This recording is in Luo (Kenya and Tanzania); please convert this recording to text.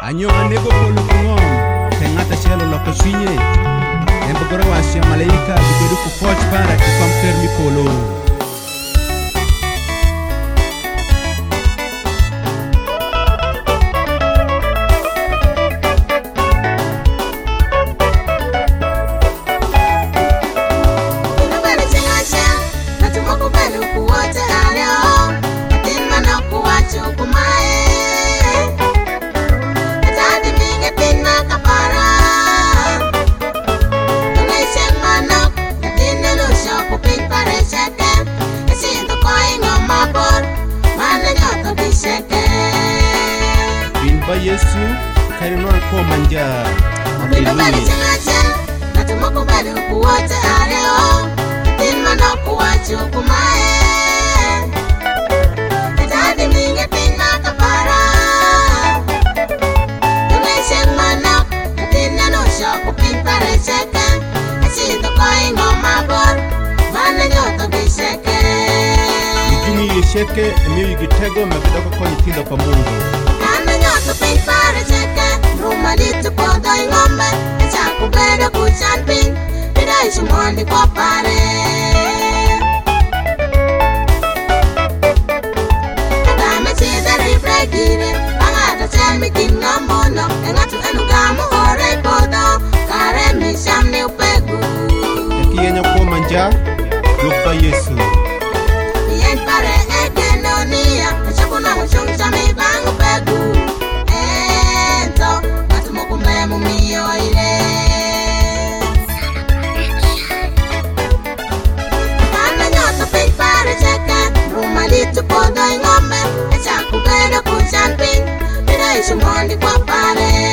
Anyo anego polo kungom Tengata shelo loko chwinye Embogore wasya malaika Gibedu kufoch para kikomter mi polo Ba Yesu kari no ko manja haleluya natumoko bado kuwote areo tinma no kuwacho kumae tadi minge pinna kapara tuneshe mana tinna no shoko pimpare cheke asindo koi ngoma bor mana nyoto bisheke Yitumi yesheke emiyo gitego mabidoko kwa nyitindo pa Mungu Pin para cheke, ruma dito po doy ngombe, chaku bedo kuchan pin, piday sumundi ko pare. Kadame chida rifre gire, pangata chan mi kin ngambono, engatu enugamu hore podo, kare mi sham ni upegu. Ekiyenyo ko manja, Ba Yesu. Yen pare egenonia, chaku na mushung chami bangu pegu. Dito po doy ngombe, chaku bedo kuchan pin, piday sumundi kwa pare.